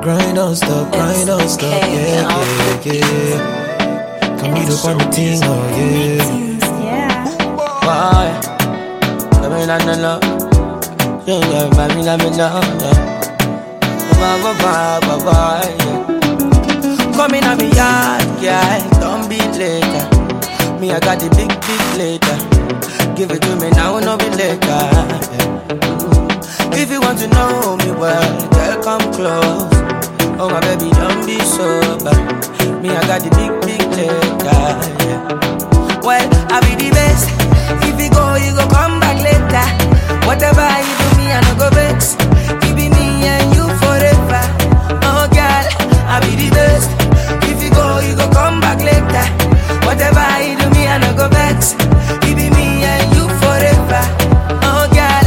grind don't stop, yeah. Come meet up on the thing, oh yeah. Why? Come in and love. Yeah, baby, let me know. Bye. Come in on me yard, yeah. Don't be later. Me, I got the big later. Give it to me now, no be later. If you want to know me well, girl, come close. Oh my baby, don't be sober. Me, I got the big later. Yeah. Well, I be the best. If you go come back later. Whatever you do, me, I no go vex. It be me and you forever. Oh girl, I be the best. If you go come back later. Whatever you do, me, I no go vex. It be me and you forever. Oh girl,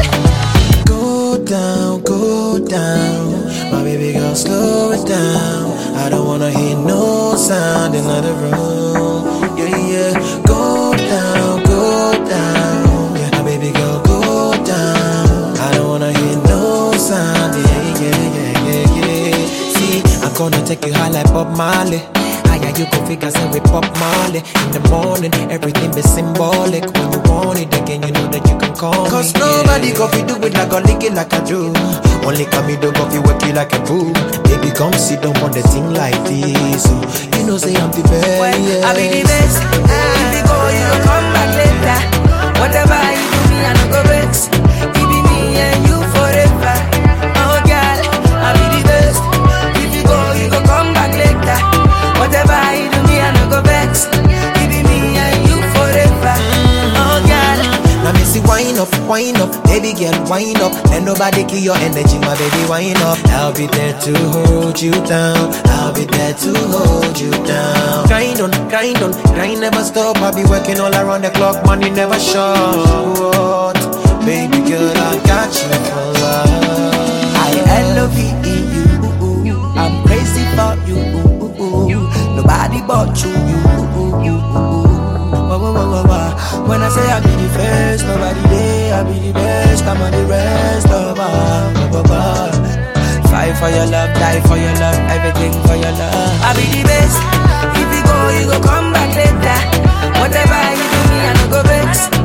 go down. My baby girl, slow it down. I don't wanna hear no sound in the room. Yeah. Go down. Yeah, my baby girl, go down. I don't wanna hear no sound. Yeah. See, I'm gonna take you high like Bob Marley. Higher you go figure say we Bob Marley. In the morning, everything be symbolic. When you want it again, you know that you can call me. Cause nobody go fi do it like a lick it like I do. Only come me do go fi work it like a boo. Baby come sit down on the thing like this. So you know say I'm the best. Well, I be the best. If you go come back later. Whatever you do, me I no go vex. It be me and you forever. Oh girl, I be the best. If you go come back later. Whatever you do, me I no go vex. It be me and you forever. Oh girl, now me see wind up, baby girl wind up. Let nobody kill your energy, my baby wind up. I'll be there to hold you down. Grind never stop. I'll be working all around the clock, money never short. Baby girl, I got you for love. I love you. I'm crazy for you. Nobody but you. When I say I be the first, nobody there. I be the best, I'm on the rest of Fight for your love, die for your love, everything for your love. I be the best. If you go come back later. Whatever you do, me I no go vex.